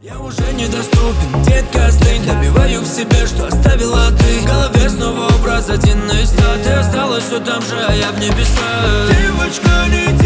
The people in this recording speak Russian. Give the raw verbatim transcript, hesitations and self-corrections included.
Я уже недоступен, детка, остынь. Добиваю в себе, что оставила ты. В голове снова образ один из ста. Ты осталась все там же, а я в небесах. Девочка, не